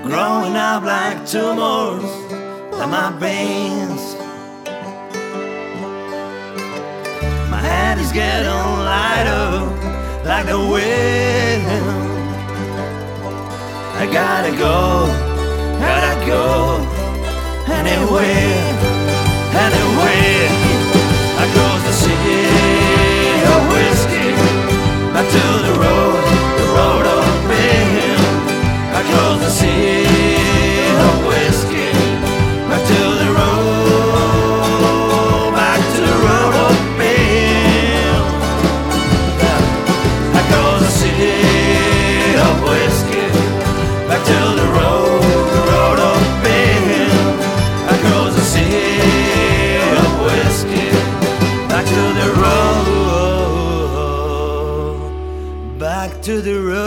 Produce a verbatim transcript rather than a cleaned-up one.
growing up like tumors in my veins. My head is getting lighter like the wind. I gotta go, gotta go anywhere, anywhere. Across the city of whiskey, back to the road, the road of pain. Across the sea of whiskey, back to the road, back to the road of pain. Across the sea of whiskey, back to the road, the road of pain. Across the sea of whiskey, back to the road, back to the road.